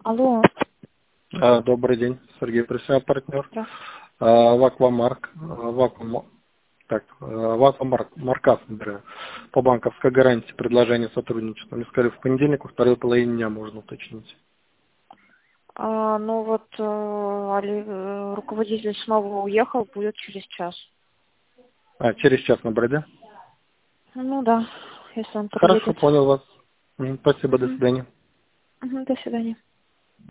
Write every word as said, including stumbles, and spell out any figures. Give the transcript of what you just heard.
Алло. А, Добрый день, Сергей Пресня, партнер. Да. А, Ваквамарк, а, Вакуум, так, а, Ваквамарк, Маркас, например, по банковской гарантии предложение сотрудничества. Мне сказали, в понедельник, во второй половине дня можно уточнить. А, ну вот э, Али- э, руководитель снова уехал, будет через час. А, через час набрать, да? Ну да, если он Хорошо, подъедет. понял вас. М, Спасибо, до Мгм. свидания. Мгм, до свидания.